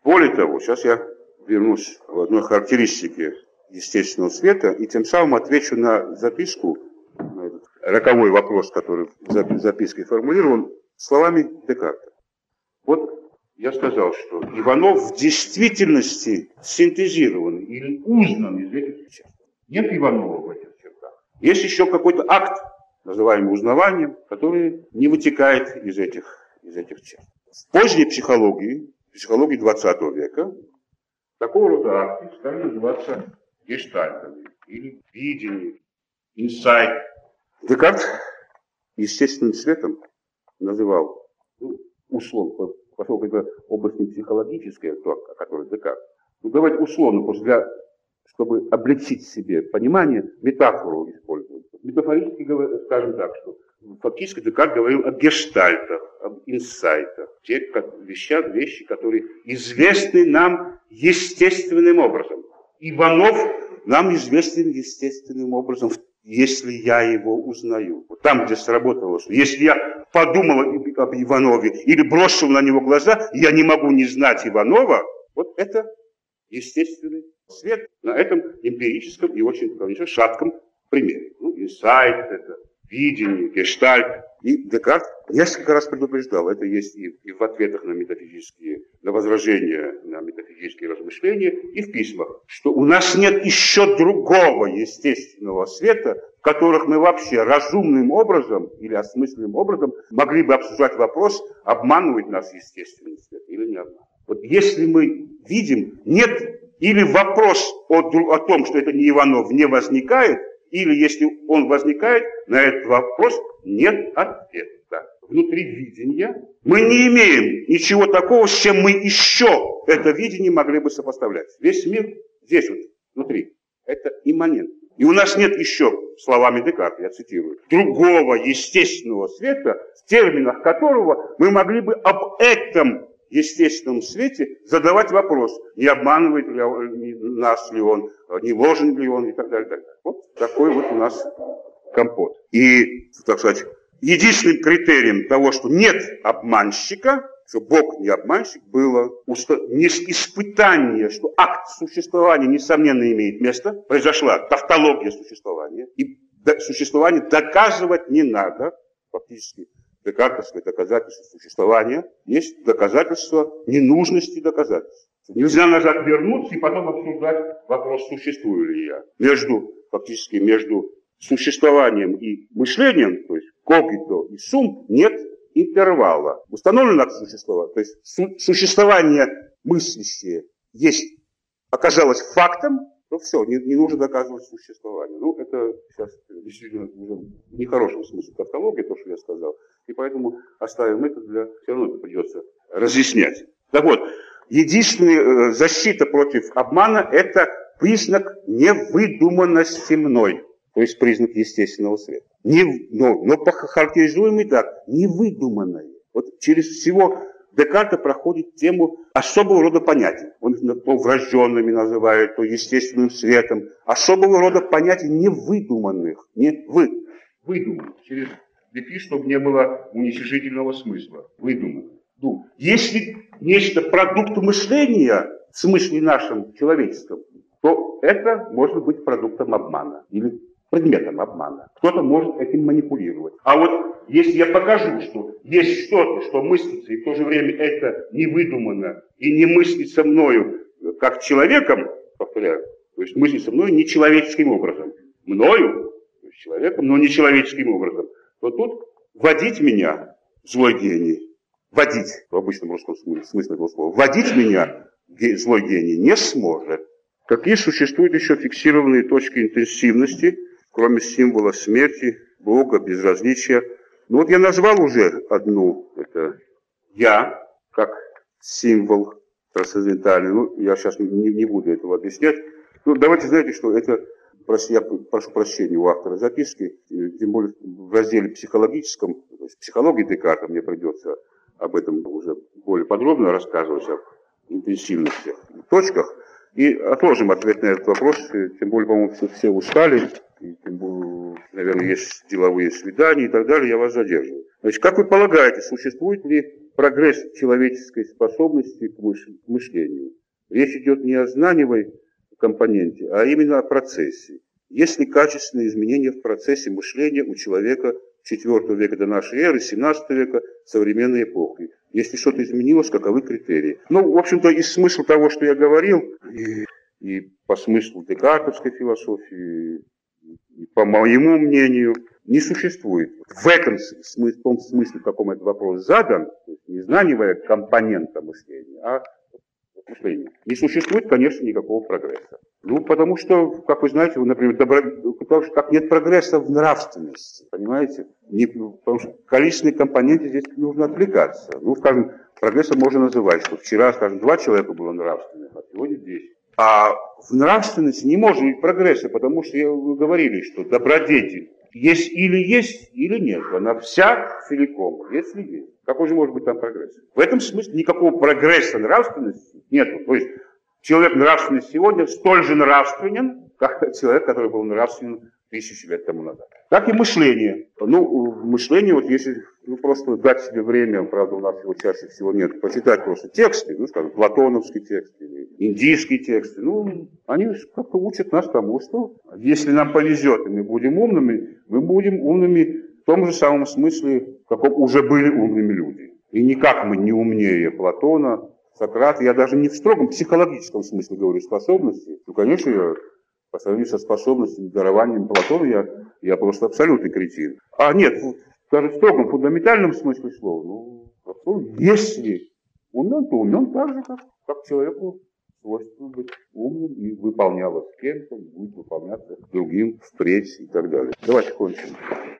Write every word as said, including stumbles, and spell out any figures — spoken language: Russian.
Более того, сейчас я вернусь в одной характеристике естественного света и тем самым отвечу на записку, на этот роковой вопрос, который в записке формулирован, словами Декарта. Вот я сказал, что Иванов в действительности синтезирован или узнан из этих черт. Нет Иванова в этих чертах. Есть еще какой-то акт, называемый узнаванием, который не вытекает из этих, из этих черт. В поздней психологии, психологии двадцатого века, такого рода акты стали называться гештальтами или видением, инсайт. Декарт естественным светом называл, ну, условно, поскольку это область не психологическая, о которой Декарт, ну, давайте условно, просто для, чтобы облегчить себе понимание, метафору использовать. Метафорически скажем так, что фактически Декарт говорил о гештальтах, об инсайтах, тех вещах, вещи, которые известны нам естественным образом. Иванов нам известен естественным образом, если я его узнаю. Вот там, где сработало, что если я подумал об Иванове или бросил на него глаза, я не могу не знать Иванова, вот это естественный свет на этом эмпирическом и очень, конечно, шатком примере. Ну, инсайт, это видение, гештальт. И Декарт несколько раз предупреждал, это есть и, и в ответах на метафизические, на возражения, на метафизические размышления, и в письмах, что у нас нет еще другого естественного света, в которых мы вообще разумным образом или осмысленным образом могли бы обсуждать вопрос, обманывает нас естественный свет или не обманывает. Вот если мы видим, нет, или вопрос о, о том, что это не Иванов, не возникает, или если он возникает, на этот вопрос нет ответа. Внутри видения мы не имеем ничего такого, с чем мы еще это видение могли бы сопоставлять. Весь мир здесь вот, внутри. Это имманент. И у нас нет еще, словами Декарта, я цитирую, другого естественного света, в терминах которого мы могли бы об этом естественном свете задавать вопрос, не обманывает ли нас ли он, не ложен ли он и так далее. Так далее. Вот такой вот у нас компот. И, так сказать, единственным критерием того, что нет обманщика, что Бог не обманщик, было испытание, что акт существования, несомненно, имеет место. Произошла тавтология существования. И существование доказывать не надо, фактически. Декартовское доказательство существования есть доказательство ненужности доказательств. Нельзя назад вернуться и потом обсуждать вопрос, существую ли я. Между, фактически, между существованием и мышлением, то есть когито и сум, нет интервала. Установлено акт существования. То есть су- существование мыслящее есть, оказалось фактом, то все, не, не нужно доказывать существование. Ну, это сейчас действительно уже в нехорошем смысле тавтология, то, что я сказал. И поэтому оставим это для... Все равно это придется разъяснять. Так вот, единственная защита против обмана – это признак невыдуманности мной. То есть признак естественного света. Не, но, но характеризуемый так, невыдуманное. Вот через всего Декарта проходит тему особого рода понятий. Он их то врожденными называет, то естественным светом. Особого рода понятий невыдуманных. Не вы, выдуманных. Через дефис, чтобы не было уничижительного смысла. Выдуманных. Ну, если нечто продукт мышления, в смысле нашем человеческом, то это может быть продуктом обмана. Или предметом обмана. Кто-то может этим манипулировать. А вот если я покажу, что есть что-то, что мыслится, и в то же время это не выдумано и не мыслится мною как человеком, повторяю, то есть мыслится мною не человеческим образом, мною, то есть человеком, но не человеческим образом, то тут вводить меня, злой гений, вводить, в обычном русском смысле этого слова, вводить меня, злой гений, не сможет. Какие существуют еще фиксированные точки интенсивности, кроме символа смерти, Бога, безразличия? Ну вот я назвал уже одну, это я, как символ трансцендентальный. Ну, я сейчас не, не буду этого объяснять. Ну, давайте, знаете, что это, я прошу прощения у автора записки, тем более в разделе психологическом, то есть психологии Декарта, мне придется об этом уже более подробно рассказывать, об интенсивности, точках. И отложим ответ на этот вопрос, тем более, по-моему, все, все устали, и тем более, наверное, есть деловые свидания и так далее, я вас задерживаю. Значит, как вы полагаете, существует ли прогресс человеческой способности к мышлению. Речь идет не о знаниевой компоненте, а именно о процессе. Есть ли качественные изменения в процессе мышления у человека четвёртого века до нашей эры, семнадцатого века, современной эпохи? Если что-то изменилось, каковы критерии? Ну, в общем-то, из смысла того, что я говорил, и, и по смыслу декартовской философии, и по моему мнению, не существует. В этом смысле, в том смысле, в каком этот вопрос задан, то есть не знаниевая компонента мышления, а мышления, не существует, конечно, никакого прогресса. Ну, потому что, как вы знаете, например, добро... потому что как нет прогресса в нравственности, понимаете? Не... Потому что количественные компоненты здесь нужно отвлекаться. Ну, скажем, прогрессом можно называть, что вчера, скажем, два человека было нравственных, а сегодня десять. А в нравственности не может быть прогресса, потому что вы говорили, что добродетель есть или есть, или нет. Она вся целиком, если есть. Какой же может быть там прогресс? В этом смысле никакого прогресса нравственности нет. То есть человек нравственный сегодня столь же нравственен, как человек, который был нравственен тысячи лет тому назад. Так и мышление. Ну, мышление, вот если ну, просто дать себе время, правда, у нас его чаще всего нет, почитать просто тексты, ну, скажем, платоновские тексты, или индийские тексты, ну, они как-то учат нас тому, что если нам повезет, и мы будем умными, мы будем умными в том же самом смысле, в каком уже были умными люди. И никак мы не умнее Платона, Сократа, я даже не в строгом психологическом смысле говорю способности, ну, конечно, я по сравнению со способностями, дарованием Платона, я, я просто абсолютный кретин. А нет, даже в строгом фундаментальном смысле слова, ну, если умен, то умен так же, как, как человеку свойственно быть умным и выполнялось с кем-то, будет выполняться другим впредь и так далее. Давайте кончим.